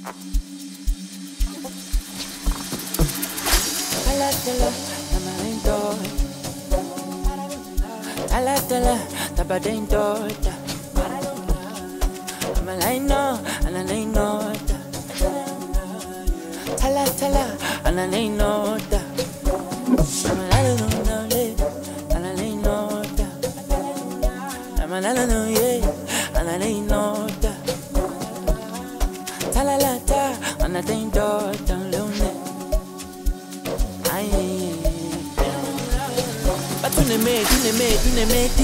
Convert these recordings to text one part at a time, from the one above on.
Talatala, tamarinto. Talatala, tabadinto. Amalaino, analaino. Talatala, analaino. Amalalo, analaino. Amalalo, yeah, analaino. Talalata, analaino. Tunemedi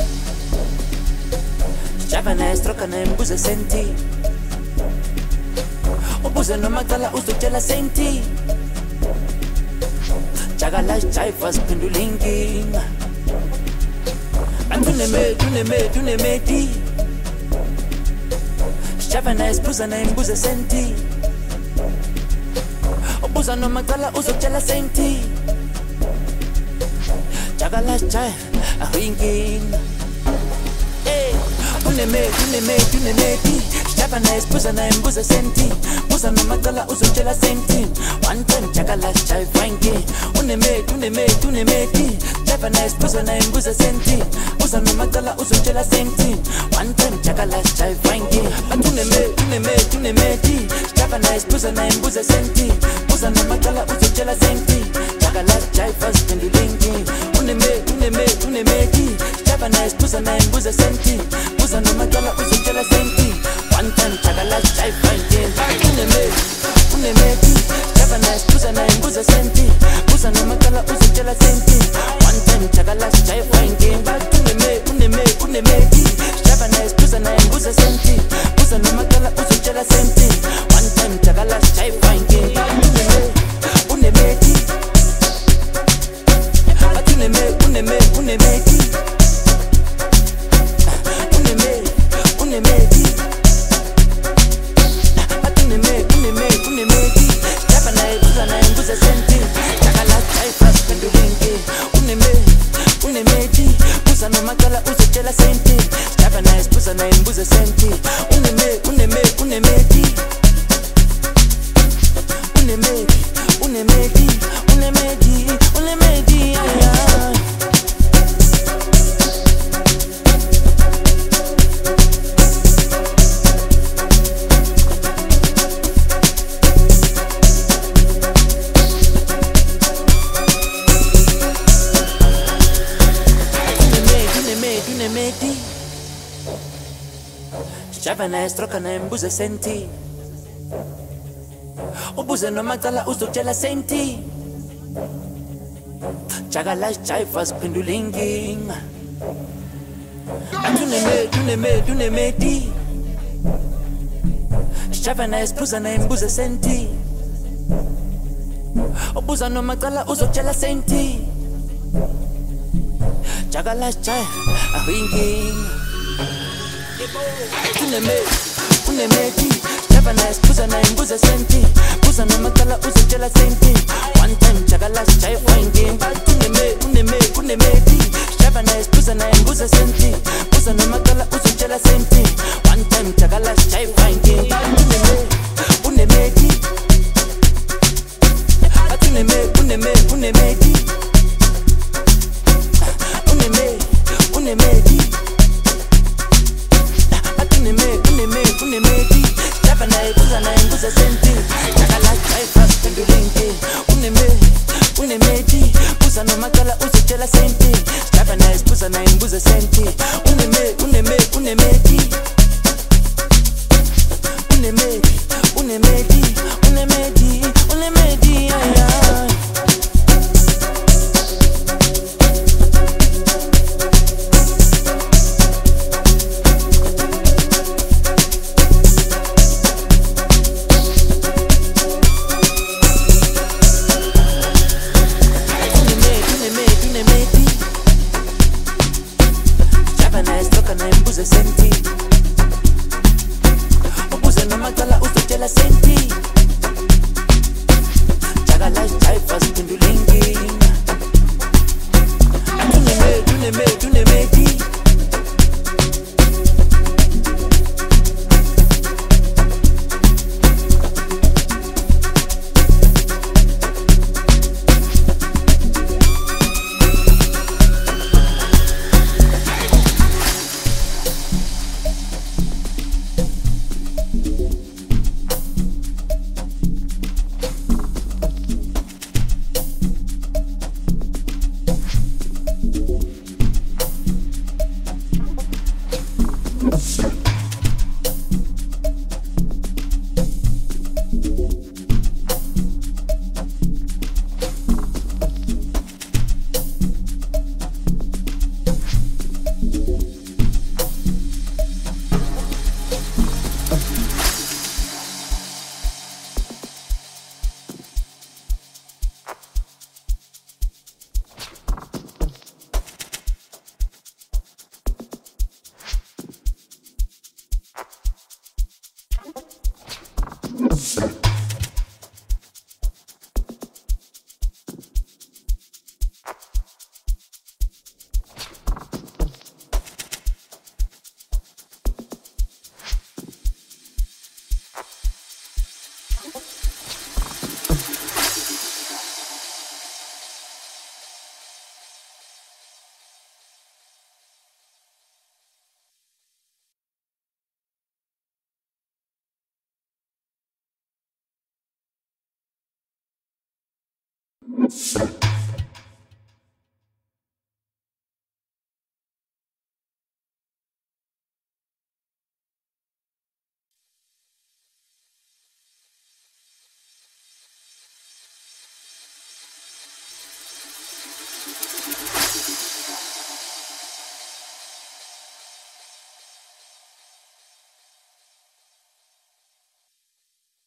Javana estroka na mbuza senti Ubuza no magdala uzotshela senti Jagala chaifa spindulingi Tunemedi Javana esbuza na mbuza senti Ubuza no magdala uzotshela senti Jagala chai, a ringing. Hey, tunemedi. Japanese pusa na mbuza senti. Pusa no magala usochela senti. One time jagala chai ringing. Tunemedi. Japanese pusa na mbuza senti. Pusa no magala usochela senti. One time jagala chai ringing. Tunemedi. Japanese pusa na mbuza senti. Pusa no magala usochela senti. Jagala chai fast and linking. Tunemedi Japanese pusa na mbuza senti Pusa no magala usochela senti One time chagala chai fighting Tunemedi Japanese pusa na mbuza senti Pusa no magala usochela senti One time chagala chai fighting Tunemedi Japanese pusa na mbuza senti Pusa no magala usochela senti One time chagala chai fighting Tunemedi Japanese troka na mbuza senti Ubuza no magdala usochela senti Jagala chaifa spindulingi Tunemedi Japanese pusa na mbuza senti Ubuza no magdala usochela senti Jagala chai ringi Tunemedi Japanese pusa na mbuza senti Pusa no magala usochela senti One time jagala chai finding Tunemedi Japanese pusa na mbuza senti Pusa no magala usochela senti One time jagala chai finding Tunemedi Japanese pusa na mbuza senti Jagala chai fast and linking Unemedi Pusa no magala usochela senti Japanese pusa na mbuza senti Unemedi Japanese troka na mbuza senti Ubuza no magala usochela senti Jagala chai fast pindulingi Tunemedi